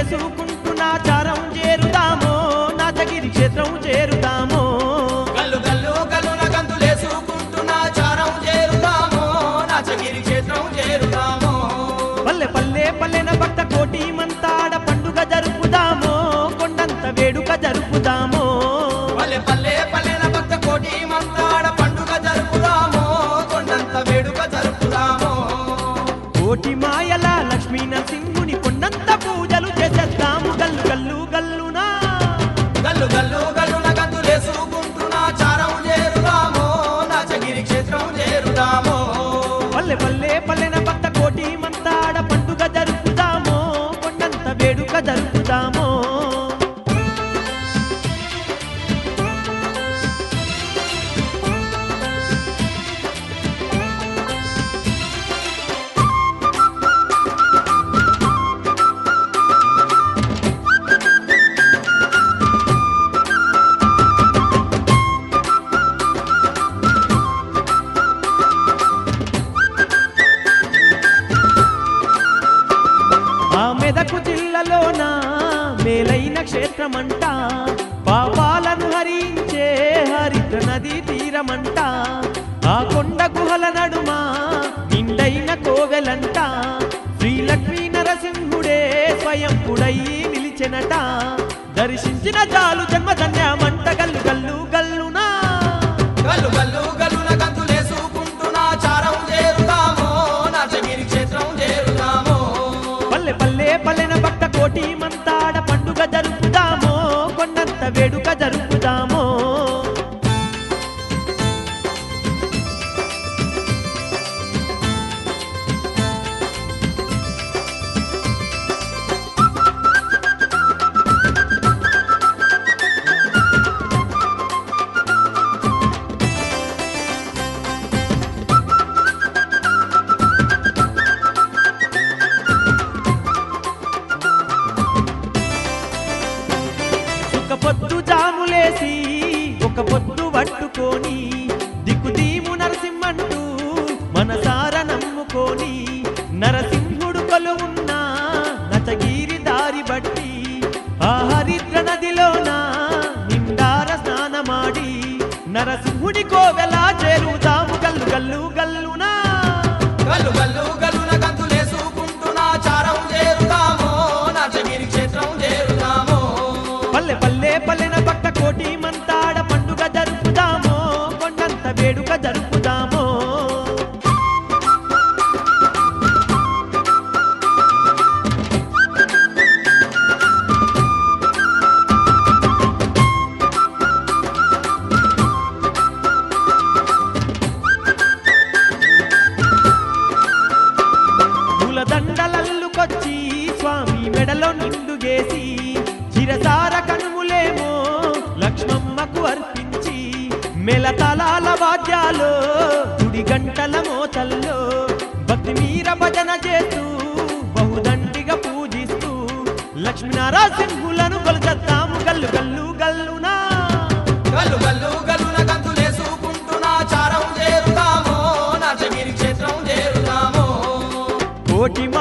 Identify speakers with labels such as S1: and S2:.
S1: గంతులేసుకుంటున్నా charm చేరుదామో Nachagiri క్షేత్రం చేరుదామో
S2: గల్లు గల్లు గల్లున గంతులేసుకుంటున్నా చారం చేరుదామో నాచగిరి క్షేత్రం చేరుదామో
S1: పల్లె పల్లె పల్లెన భక్త కోటి మంతాడ పండుగ జరుపుదామో కొండంత వేడుక జరుపుదామో
S2: పల్లె పల్లె పల్లెన భక్త కోటి మంతాడ పండుగ జరుపుదామో కొండంత వేడుక జరుపుదామో
S1: కోటి మాయల లక్ష్మీ నరసింహుని కొండంత పూజలు చేసేద్దాము గల్లు గల్లు గల్లునా
S2: గల్లు గల్లు గల్లున గంతులేసుకుంటున్నా చారం చేరుదామో నాచగిరి క్షేత్రం చేరుదామో
S1: పల్లె పల్లె పల్లెన భక్త కోటి మంతాడ పండుగ జరుపుదామో కొండంత వేడుక జరుపుదామో ఆ మెదకు జిల్లాలోన మేలైన క్షేత్రమంట పాపాలను హరించే హరిద్ర నదీ తీరమంట ఆ కొండ గుహల నడుమ నిండైన కోవెలంట శ్రీ లక్ష్మీ నరసింహుడే స్వయంపుడై నిలిచెనట దర్శించిన చాలు జన్మధన్యమంట గల్లు గల్లు గల్లునా
S2: గల్లు గల్లు గల్లున గంతులేసుకుంటున్నా చారం చేరుదామో నాచగిరి క్షేత్రం చేరుదామో
S1: పల్లె పల్లె పల్లెన భక్త కోటి మంతాడ పండుగ జరుపుదామో కొండంత వేడుక జరుపుదామో ఒక పొద్దు జాములేసి ఒక పొద్దు పట్టుకొని దిక్కుదీము నరసింహంటూ మనసార నమ్ముకొని నరసింహుడు కొలువున్న నచగిరి దారి బట్టి ఆ హరిద్ర నదిలోన నిండార స్నానమాడి నరసింహుడి కోవెల చేరుదాము గల్లు గల్లు గల్లునా
S2: గల్లు గల్లు గల్లున గంతులేసుకుంటున్నా చారం చేరుదామో నాచగిరి క్షేత్రం చేరుదామో
S1: పల్లె పల్లె పల్లెన భక్త కోటి మంతాడ పండుగ జరుపుదామో కొండంత వేడుక జరుపుదామో పూలదండలల్లుకొచ్చి స్వామి మెడలో నిండుగేసి చిరసార కనుములేమో లక్ష్మమ్మకు అర్పించి మెలతలాల వాద్యాలో గుడి గంటల మోతల్లో భక్తి మీర భజన చేస్తూ బహుదండిగా పూజిస్తూ లక్ష్మీనారాసింహులను కొలుచేద్దాము గల్లు గల్లు గల్లునా
S2: గల్లు గల్లు గల్లున గంతులేసుకుంటున్నా చారం చేరుదామో నాచగిరి క్షేత్రం చేరుదామో
S1: కోటి